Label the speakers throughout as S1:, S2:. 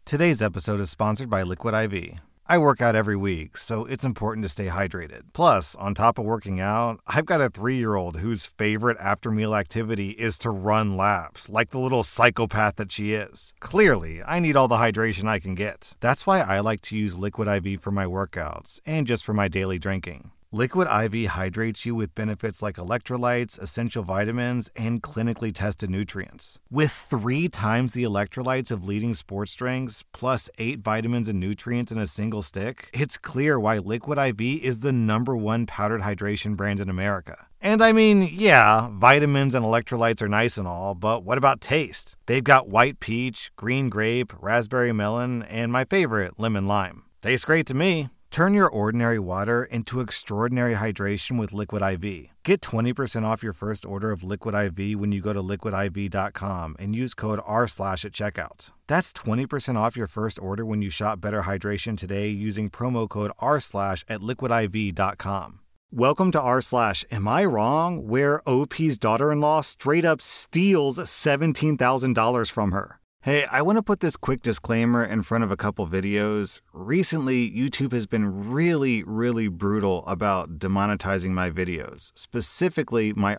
S1: Today's episode is sponsored by Liquid IV. I work out every week, so it's important to stay hydrated. Plus, on top of working out, I've got a 3-year-old whose favorite after-meal activity is to run laps, like the little psychopath that she is. Clearly, I need all the hydration I can get. That's why I like to use Liquid IV for my workouts, and just for my daily drinking. Liquid IV hydrates you with benefits like electrolytes, essential vitamins, and clinically tested nutrients. With 3 times the electrolytes of leading sports drinks, plus 8 vitamins and nutrients in a single stick, it's clear why Liquid IV is the #1 powdered hydration brand in America. And I mean, yeah, vitamins and electrolytes are nice and all, but what about taste? They've got white peach, green grape, raspberry melon, and my favorite, lemon lime. Tastes great to me. Turn your ordinary water into extraordinary hydration with Liquid IV. Get 20% off your first order of Liquid IV when you go to liquidiv.com and use code R/ at checkout. That's 20% off your first order when you shop Better Hydration today using promo code R/ at liquidiv.com. Welcome to R/ Am I Wrong? Where OP's daughter-in-law straight up steals $17,000 from her. Hey, I want to put this quick disclaimer in front of a couple videos. Recently, YouTube has been really brutal about demonetizing my videos, specifically my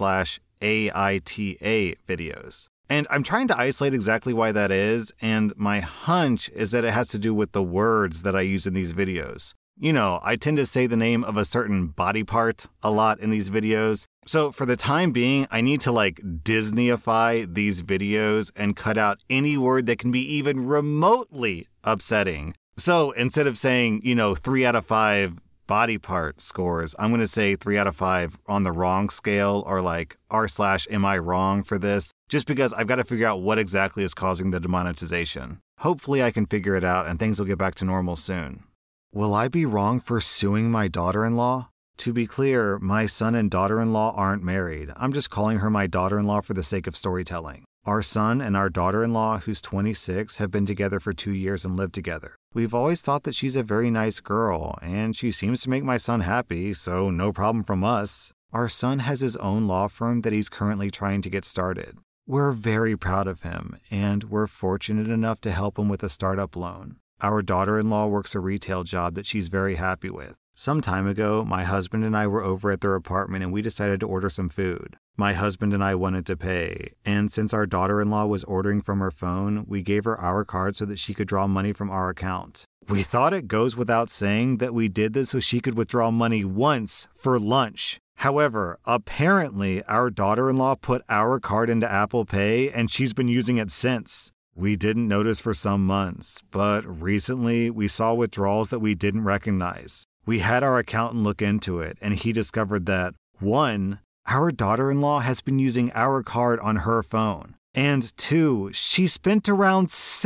S1: R/AITA videos. And I'm trying to isolate exactly why that is, and my hunch is that it has to do with the words that I use in these videos. You know, I tend to say the name of a certain body part a lot in these videos. So for the time being, I need to Disneyify these videos and cut out any word that can be even remotely upsetting. So instead of saying, 3 out of 5 body part scores, I'm going to say 3 out of 5 on the wrong scale, or R/ am I wrong for this? Just because I've got to figure out what exactly is causing the demonetization. Hopefully I can figure it out and things will get back to normal soon. Will I be wrong for suing my daughter-in-law? To be clear, my son and daughter-in-law aren't married. I'm just calling her my daughter-in-law for the sake of storytelling. Our son and our daughter-in-law, who's 26, have been together for 2 years and live together. We've always thought that she's a very nice girl, and she seems to make my son happy, so no problem from us. Our son has his own law firm that he's currently trying to get started. We're very proud of him, and we're fortunate enough to help him with a startup loan. Our daughter-in-law works a retail job that she's very happy with. Some time ago, my husband and I were over at their apartment and we decided to order some food. My husband and I wanted to pay, and since our daughter-in-law was ordering from her phone, we gave her our card so that she could draw money from our account. We thought it goes without saying that we did this so she could withdraw money once for lunch. However, apparently our daughter-in-law put our card into Apple Pay and she's been using it since. We didn't notice for some months, but recently we saw withdrawals that we didn't recognize. We had our accountant look into it, and he discovered that, 1, our daughter-in-law has been using our card on her phone, and 2, she spent around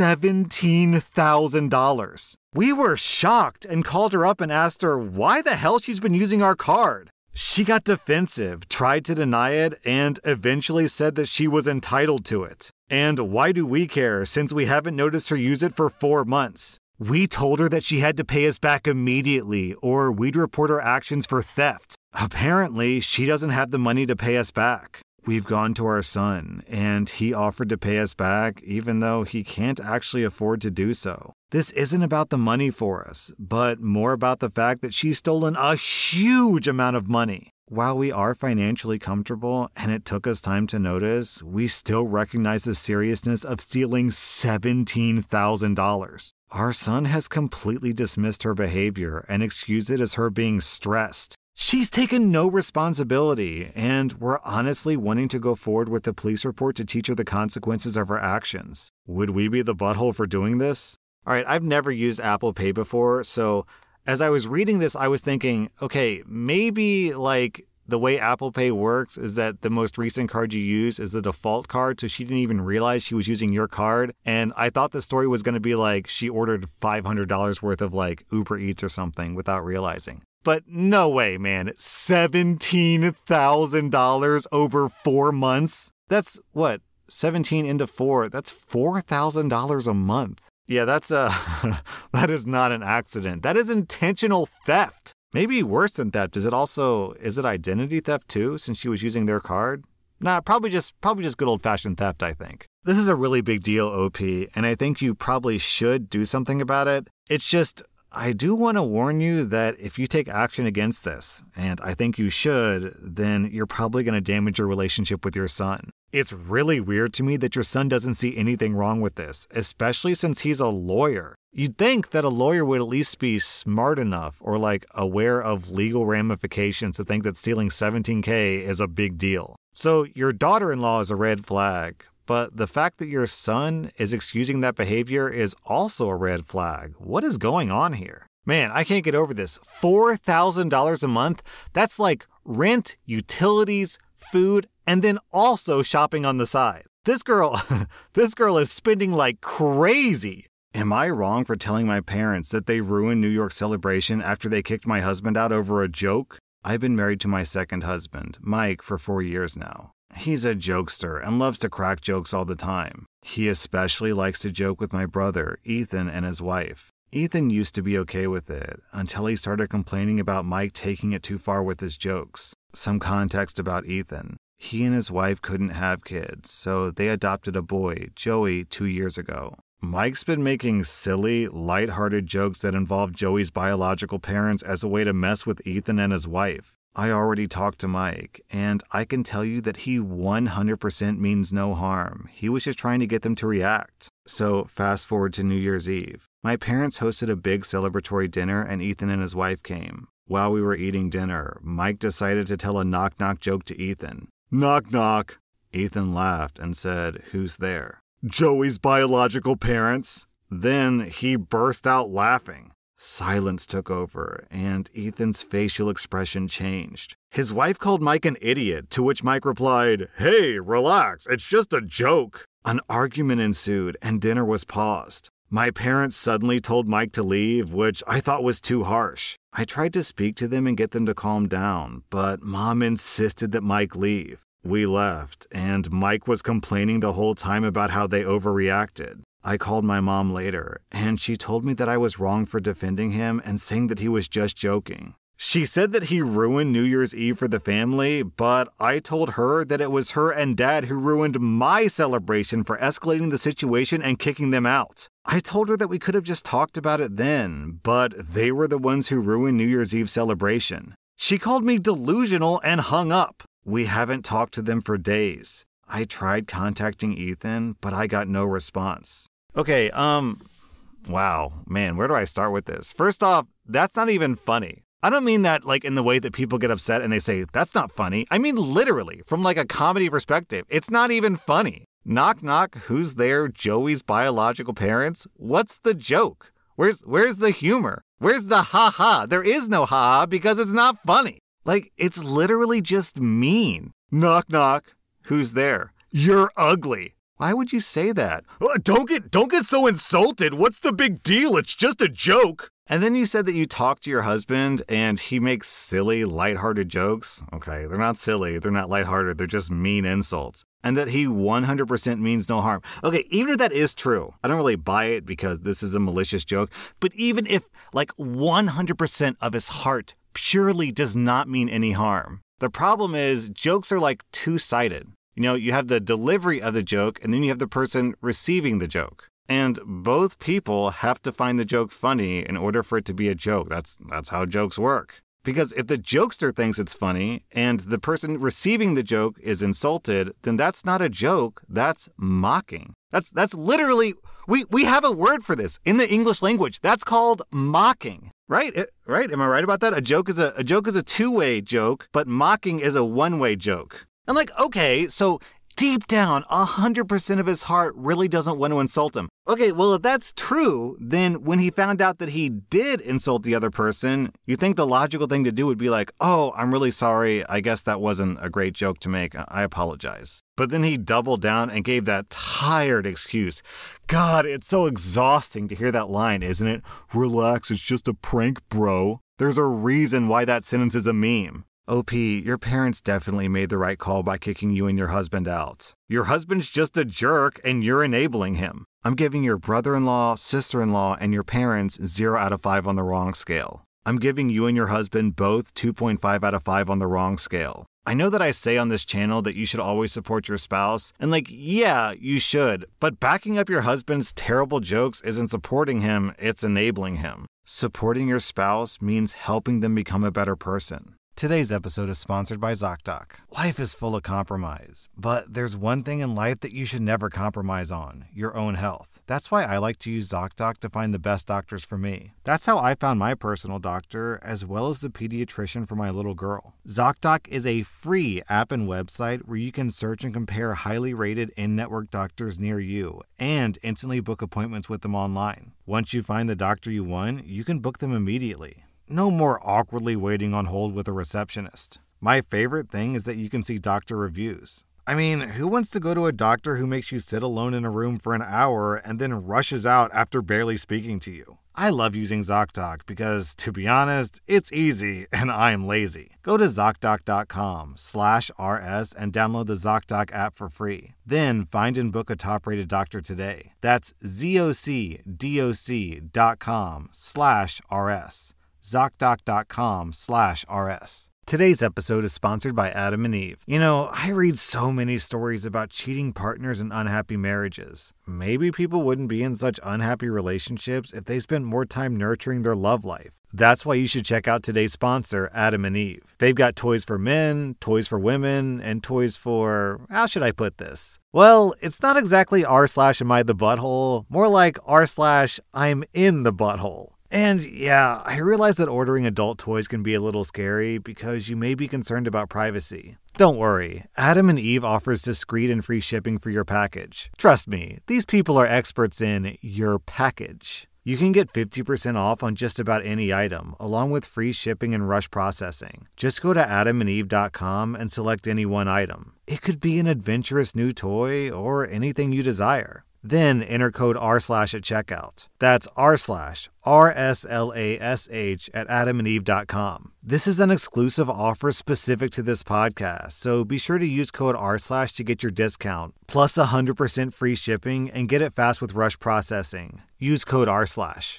S1: $17,000. We were shocked and called her up and asked her why the hell she's been using our card. She got defensive, tried to deny it, and eventually said that she was entitled to it. And why do we care, since we haven't noticed her use it for 4 months? We told her that she had to pay us back immediately, or we'd report her actions for theft. Apparently, she doesn't have the money to pay us back. We've gone to our son, and he offered to pay us back, even though he can't actually afford to do so. This isn't about the money for us, but more about the fact that she's stolen a huge amount of money. While we are financially comfortable, and it took us time to notice, we still recognize the seriousness of stealing $17,000. Our son has completely dismissed her behavior and excused it as her being stressed. She's taken no responsibility, and we're honestly wanting to go forward with the police report to teach her the consequences of her actions. Would we be the butthole for doing this? All right, I've never used Apple Pay before, so as I was reading this, I was thinking, okay, maybe the way Apple Pay works is that the most recent card you use is the default card, so she didn't even realize she was using your card. And I thought the story was going to be she ordered $500 worth of Uber Eats or something without realizing. But no way, man. $17,000 over 4 months? That's what? 17 into 4. That's $4,000 a month. Yeah, that is not an accident. That is intentional theft. Maybe worse than theft. Is it identity theft too, since she was using their card? Nah, probably just good old-fashioned theft, I think. This is a really big deal, OP, and I think you probably should do something about it. It's just, I do want to warn you that if you take action against this, and I think you should, then you're probably going to damage your relationship with your son. It's really weird to me that your son doesn't see anything wrong with this, especially since he's a lawyer. You'd think that a lawyer would at least be smart enough or aware of legal ramifications to think that stealing $17K is a big deal. So your daughter-in-law is a red flag, but the fact that your son is excusing that behavior is also a red flag. What is going on here? Man, I can't get over this. $4,000 a month? That's like rent, utilities, food, and then also shopping on the side. This girl is spending like crazy. Am I wrong for telling my parents that they ruined New York's celebration after they kicked my husband out over a joke? I've been married to my second husband, Mike, for 4 years now. He's a jokester and loves to crack jokes all the time. He especially likes to joke with my brother, Ethan, and his wife. Ethan used to be okay with it until he started complaining about Mike taking it too far with his jokes. Some context about Ethan. He and his wife couldn't have kids, so they adopted a boy, Joey, 2 years ago. Mike's been making silly, lighthearted jokes that involve Joey's biological parents as a way to mess with Ethan and his wife. I already talked to Mike, and I can tell you that he 100% means no harm. He was just trying to get them to react. So fast forward to New Year's Eve. My parents hosted a big celebratory dinner and Ethan and his wife came. While we were eating dinner, Mike decided to tell a knock-knock joke to Ethan. Knock knock. Ethan laughed and said, "Who's there?" Joey's biological parents. Then he burst out laughing. Silence took over, and Ethan's facial expression changed. His wife called Mike an idiot, to which Mike replied, "Hey, relax, it's just a joke." An argument ensued, and dinner was paused. My parents suddenly told Mike to leave, which I thought was too harsh. I tried to speak to them and get them to calm down, but Mom insisted that Mike leave. We left, and Mike was complaining the whole time about how they overreacted. I called my mom later, and she told me that I was wrong for defending him and saying that he was just joking. She said that he ruined New Year's Eve for the family, but I told her that it was her and Dad who ruined my celebration for escalating the situation and kicking them out. I told her that we could have just talked about it then, but they were the ones who ruined New Year's Eve celebration. She called me delusional and hung up. We haven't talked to them for days. I tried contacting Ethan, but I got no response. Okay, wow, man, where do I start with this? First off, that's not even funny. I don't mean that in the way that people get upset and they say, that's not funny. I mean literally, from a comedy perspective. It's not even funny. Knock knock, who's there? Joey's biological parents? What's the joke? Where's the humor? Where's the ha-ha? There is no ha-ha because it's not funny. It's literally just mean. Knock knock, who's there? You're ugly. Why would you say that? Don't get so insulted. What's the big deal? It's just a joke. And then you said that you talked to your husband and he makes silly, lighthearted jokes. Okay, they're not silly, they're not lighthearted, they're just mean insults. And that he 100% means no harm. Okay, even if that is true, I don't really buy it because this is a malicious joke. But even if 100% of his heart purely does not mean any harm, the problem is jokes are two-sided. You have the delivery of the joke and then you have the person receiving the joke. And both people have to find the joke funny in order for it to be a joke. That's how jokes work. Because if the jokester thinks it's funny and the person receiving the joke is insulted, then that's not a joke, that's mocking. That's literally, we have a word for this in the English language. That's called mocking. Right? Right? Am I right about that? A joke is a two-way joke, but mocking is a one-way joke. And okay, so deep down, 100% of his heart really doesn't want to insult him. Okay, well, if that's true, then when he found out that he did insult the other person, you think the logical thing to do would be oh, I'm really sorry. I guess that wasn't a great joke to make. I apologize. But then he doubled down and gave that tired excuse. God, it's so exhausting to hear that line, isn't it? Relax, it's just a prank, bro. There's a reason why that sentence is a meme. OP, your parents definitely made the right call by kicking you and your husband out. Your husband's just a jerk and you're enabling him. I'm giving your brother-in-law, sister-in-law, and your parents 0 out of 5 on the wrong scale. I'm giving you and your husband both 2.5 out of 5 on the wrong scale. I know that I say on this channel that you should always support your spouse, and yeah, you should, but backing up your husband's terrible jokes isn't supporting him, it's enabling him. Supporting your spouse means helping them become a better person. Today's episode is sponsored by ZocDoc. Life is full of compromise, but there's one thing in life that you should never compromise on: your own health. That's why I like to use ZocDoc to find the best doctors for me. That's how I found my personal doctor, as well as the pediatrician for my little girl. ZocDoc is a free app and website where you can search and compare highly rated in-network doctors near you and instantly book appointments with them online. Once you find the doctor you want, you can book them immediately. No more awkwardly waiting on hold with a receptionist. My favorite thing is that you can see doctor reviews. I mean, who wants to go to a doctor who makes you sit alone in a room for an hour and then rushes out after barely speaking to you? I love using ZocDoc because, to be honest, it's easy and I'm lazy. Go to ZocDoc.com/RS and download the ZocDoc app for free. Then find and book a top-rated doctor today. That's ZocDoc.com/RS. ZocDoc.com/RS. Today's episode is sponsored by Adam and Eve. You know, I read so many stories about cheating partners and unhappy marriages. Maybe people wouldn't be in such unhappy relationships if they spent more time nurturing their love life. That's why you should check out today's sponsor, Adam and Eve. They've got toys for men, toys for women, and toys for... how should I put this? Well, it's not exactly r/am I the butthole, more like r/I'm in the butthole. And yeah, I realize that ordering adult toys can be a little scary because you may be concerned about privacy. Don't worry, Adam and Eve offers discreet and free shipping for your package. Trust me, these people are experts in your package. You can get 50% off on just about any item, along with free shipping and rush processing. Just go to adamandeve.com and select any one item. It could be an adventurous new toy or anything you desire. Then enter code r/ at checkout. That's r/RSLASH at adamandeve.com. This is an exclusive offer specific to this podcast, so be sure to use code r/ to get your discount, plus 100% free shipping, and get it fast with rush processing. Use code r/.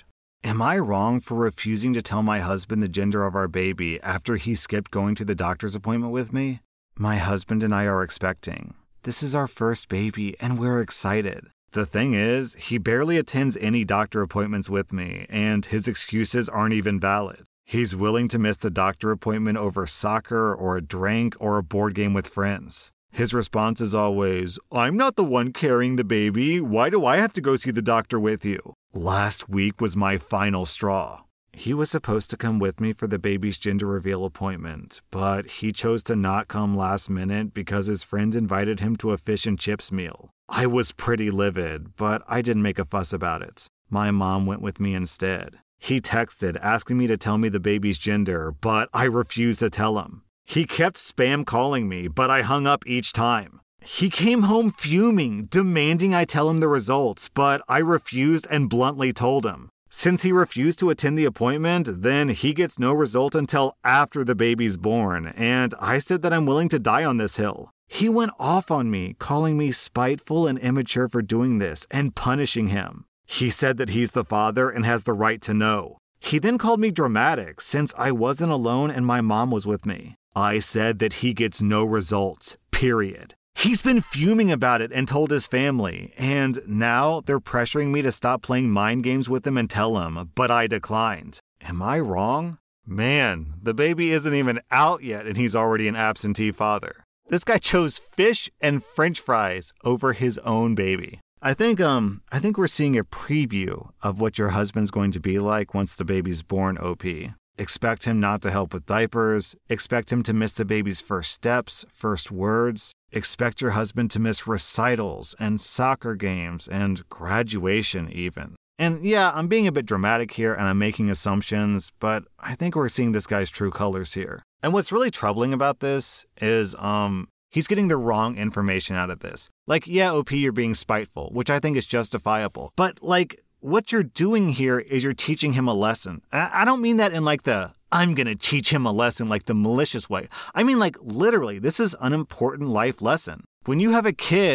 S1: Am I wrong for refusing to tell my husband the gender of our baby after he skipped going to the doctor's appointment with me? My husband and I are expecting. This is our first baby, and we're excited. The thing is, he barely attends any doctor appointments with me, and his excuses aren't even valid. He's willing to miss the doctor appointment over soccer or a drink or a board game with friends. His response is always, "I'm not the one carrying the baby. Why do I have to go see the doctor with you?" Last week was my final straw. He was supposed to come with me for the baby's gender reveal appointment, but he chose to not come last minute because his friends invited him to a fish and chips meal. I was pretty livid, but I didn't make a fuss about it. My mom went with me instead. He texted asking me to tell me the baby's gender, but I refused to tell him. He kept spam calling me, but I hung up each time. He came home fuming, demanding I tell him the results, but I refused and bluntly told him. Since he refused to attend the appointment, then he gets no result until after the baby's born, and I said that I'm willing to die on this hill. He went off on me, calling me spiteful and immature for doing this, and punishing him. He said that he's the father and has the right to know. He then called me dramatic, since I wasn't alone and my mom was with me. I said that he gets no results, period. He's been fuming about it and told his family, and now they're pressuring me to stop playing mind games with him and tell him, but I declined. Am I wrong? Man, the baby isn't even out yet and he's already an absentee father. This guy chose fish and french fries over his own baby. I think we're seeing a preview of what your husband's going to be like once the baby's born, OP. Expect him not to help with diapers. Expect him to miss the baby's first steps, first words. Expect your husband to miss recitals and soccer games and graduation even. And yeah, I'm being a bit dramatic here and I'm making assumptions, but I think we're seeing this guy's true colors here. And what's really troubling about this is he's getting the wrong information out of this. Yeah, OP, you're being spiteful, which I think is justifiable. But what you're doing here is you're teaching him a lesson. I don't mean that in the I'm going to teach him a lesson the malicious way. I mean literally, this is an important life lesson. When you have a kid,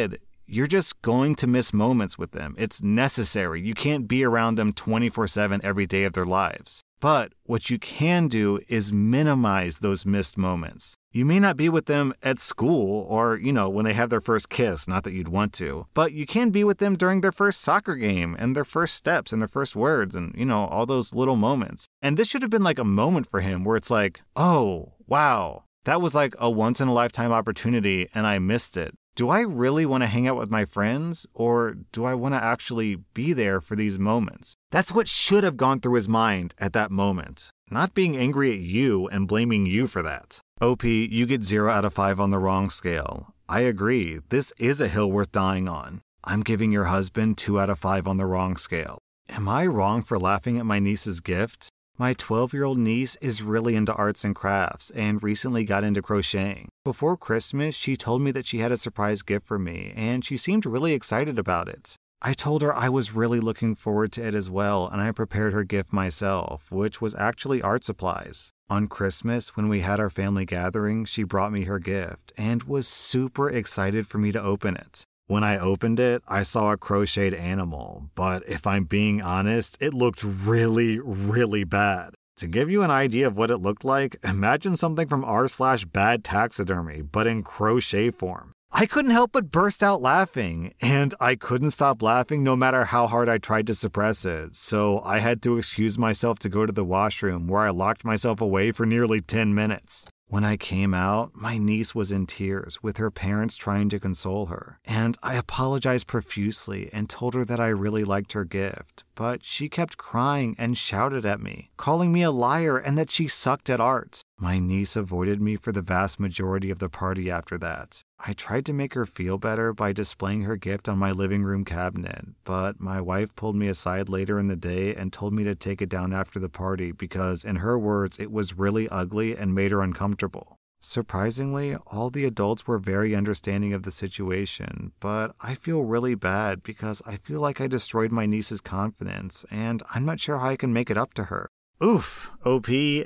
S1: you're just going to miss moments with them. It's necessary. You can't be around them 24/7 every day of their lives. But what you can do is minimize those missed moments. You may not be with them at school or, when they have their first kiss, not that you'd want to, but you can be with them during their first soccer game and their first steps and their first words and, all those little moments. And this should have been like a moment for him where it's like, oh, wow, that was like a once-in-a-lifetime opportunity and I missed it. Do I really want to hang out with my friends, or do I want to actually be there for these moments? That's what should have gone through his mind at that moment, not being angry at you and blaming you for that. OP, you get 0 out of 5 on the wrong scale. I agree, this is a hill worth dying on. I'm giving your husband 2 out of 5 on the wrong scale. Am I wrong for laughing at my niece's gift? My 12-year-old niece is really into arts and crafts and recently got into crocheting. Before Christmas, she told me that she had a surprise gift for me, and she seemed really excited about it. I told her I was really looking forward to it as well, and I prepared her gift myself, which was actually art supplies. On Christmas, when we had our family gathering, she brought me her gift and was super excited for me to open it. When I opened it, I saw a crocheted animal, but if I'm being honest, it looked really, really bad. To give you an idea of what it looked like, imagine something from r/bad taxidermy, but in crochet form. I couldn't help but burst out laughing, and I couldn't stop laughing no matter how hard I tried to suppress it, so I had to excuse myself to go to the washroom where I locked myself away for nearly 10 minutes. When I came out, my niece was in tears with her parents trying to console her, and I apologized profusely and told her that I really liked her gift, but she kept crying and shouted at me, calling me a liar and that she sucked at art. My niece avoided me for the vast majority of the party after that. I tried to make her feel better by displaying her gift on my living room cabinet, but my wife pulled me aside later in the day and told me to take it down after the party because, in her words, it was really ugly and made her uncomfortable. Surprisingly, all the adults were very understanding of the situation, but I feel really bad because I feel like I destroyed my niece's confidence, and I'm not sure how I can make it up to her. Oof, OP,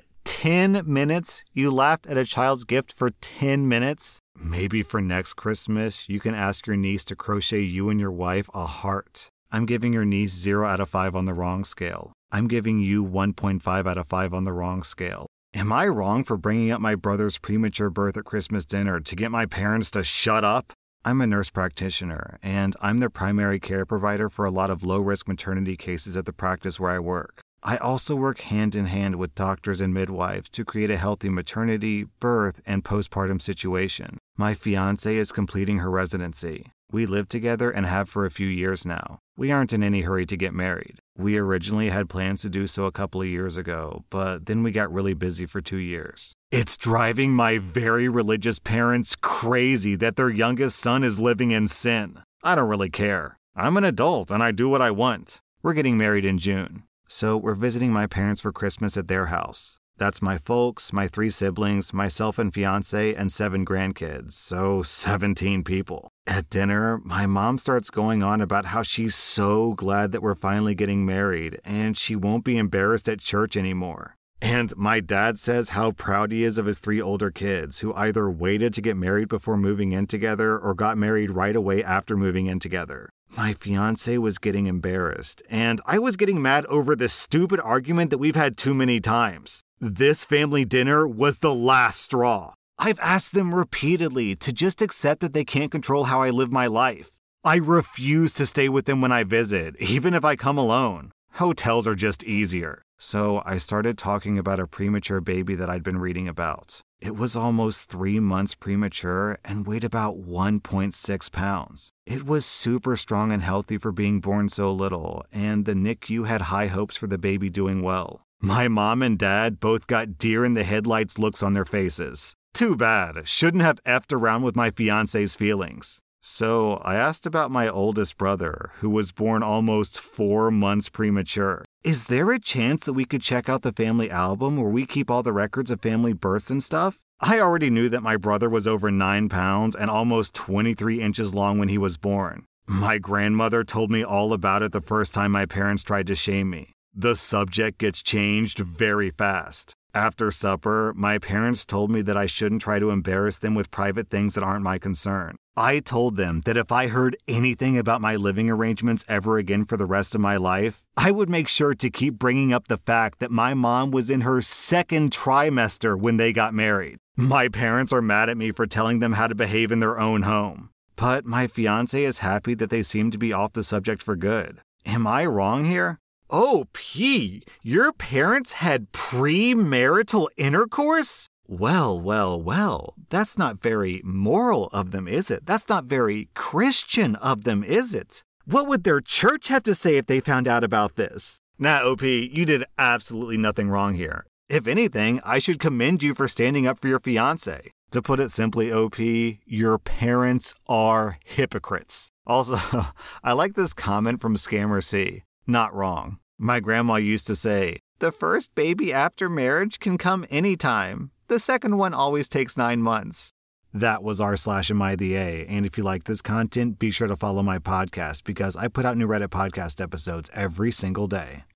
S1: 10 minutes? You laughed at a child's gift for 10 minutes? Maybe for next Christmas, you can ask your niece to crochet you and your wife a heart. I'm giving your niece 0 out of 5 on the wrong scale. I'm giving you 1.5 out of 5 on the wrong scale. Am I wrong for bringing up my brother's premature birth at Christmas dinner to get my parents to shut up? I'm a nurse practitioner, and I'm the primary care provider for a lot of low-risk maternity cases at the practice where I work. I also work hand-in-hand with doctors and midwives to create a healthy maternity, birth, and postpartum situation. My fiancée is completing her residency. We live together and have for a few years now. We aren't in any hurry to get married. We originally had plans to do so a couple of years ago, but then we got really busy for 2 years. It's driving my very religious parents crazy that their youngest son is living in sin. I don't really care. I'm an adult and I do what I want. We're getting married in June. So we're visiting my parents for Christmas at their house. That's my folks, my 3 siblings, myself and fiancé, and 7 grandkids, so 17 people. At dinner, my mom starts going on about how she's so glad that we're finally getting married, and she won't be embarrassed at church anymore. And my dad says how proud he is of his 3 older kids, who either waited to get married before moving in together or got married right away after moving in together. My fiancé was getting embarrassed, and I was getting mad over this stupid argument that we've had too many times. This family dinner was the last straw. I've asked them repeatedly to just accept that they can't control how I live my life. I refuse to stay with them when I visit, even if I come alone. Hotels are just easier. So I started talking about a premature baby that I'd been reading about. It was almost 3 months premature and weighed about 1.6 pounds. It was super strong and healthy for being born so little, and the NICU had high hopes for the baby doing well. My mom and dad both got deer-in-the-headlights looks on their faces. Too bad. Shouldn't have effed around with my fiancé's feelings. So I asked about my oldest brother, who was born almost 4 months premature. Is there a chance that we could check out the family album where we keep all the records of family births and stuff? I already knew that my brother was over 9 pounds and almost 23 inches long when he was born. My grandmother told me all about it the first time my parents tried to shame me. The subject gets changed very fast. After supper, my parents told me that I shouldn't try to embarrass them with private things that aren't my concern. I told them that if I heard anything about my living arrangements ever again for the rest of my life, I would make sure to keep bringing up the fact that my mom was in her second trimester when they got married. My parents are mad at me for telling them how to behave in their own home. But my fiance is happy that they seem to be off the subject for good. Am I wrong here? Oh, P, your parents had premarital intercourse? Well, that's not very moral of them, is it? That's not very Christian of them, is it? What would their church have to say if they found out about this? Nah, OP, you did absolutely nothing wrong here. If anything, I should commend you for standing up for your fiancé. To put it simply, OP, your parents are hypocrites. Also, I like this comment from Scammer C. Not wrong. My grandma used to say, the first baby after marriage can come anytime. The second one always takes 9 months. That was r/MIDA, and if you like this content, be sure to follow my podcast because I put out new Reddit podcast episodes every single day.